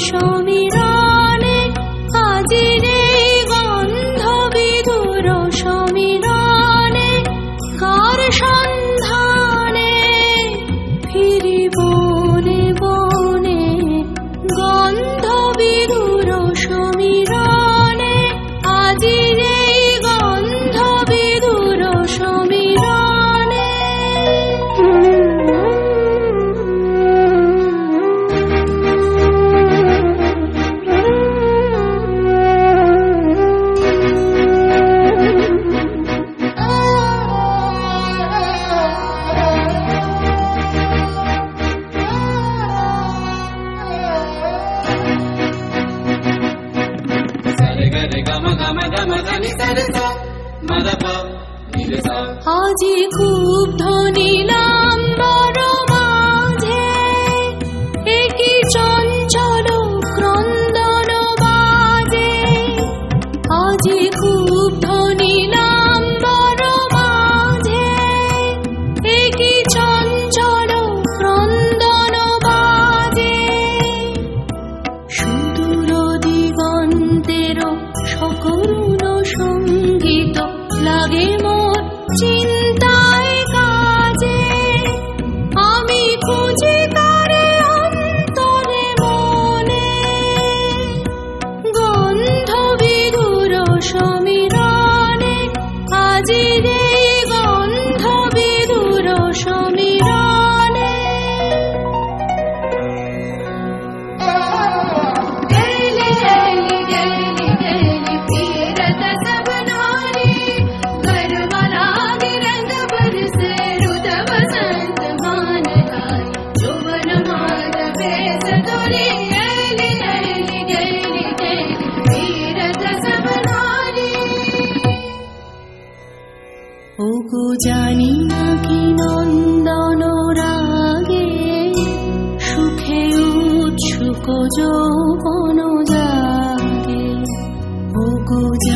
সমীরণে আজির এই গন্ধ বিধুর সমীরণে কার সন্ধানে ফিরি বনে বনে গন্ধ বিধুর সমীরণে আজির এই গন্ধ বিধুর সমীরণে। আজি খুব ধনিলাম বড় মাঝে একই চঞ্চল ক্রন্দন বাজে। আজি খুব ধনিলাম বড় মাঝে একই চঞ্চল ক্রন্দন বাজে। সুদূর দিগন্তের সকরুণ সঙ্গীত লাগে মোর চিন্তায় কাজে। আমি খুঁজি কারে অন্তরে মনে গন্ধ বিধুর সমীরণে আজির এই গন্ধ বিধুর সমীরণে। গেলি গেলি গেলি গেলি ফিরত সব नारी गरवाला गिरंग बरसे रुद बसंत मान लाई जोवन माद बेस तोरी। गेली गेली गेली गेली फीरत सब नारी। ओगो जानी ना कि नंदन रागे सुखे উৎসুক যৌবন জাগে। ওগো